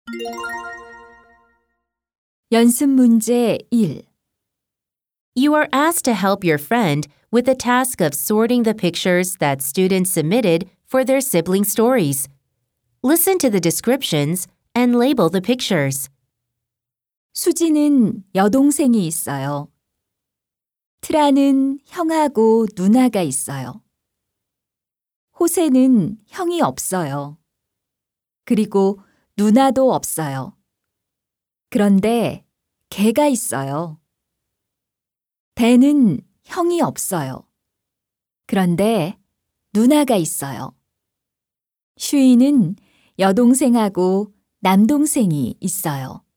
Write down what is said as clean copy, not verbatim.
연습 문제 1. You are asked to help your friend with the task of sorting the pictures that students submitted for their sibling stories. Listen to the descriptions and label the pictures. 수지는 여동생이 있어요. 트라는 형하고 누나가 있어요. 호세는 형이 없어요. 그리고 누나도 없어요. 그런데 개가 있어요. 배는 형이 없어요. 그런데 누나가 있어요. 슈이는 여동생하고 남동생이 있어요.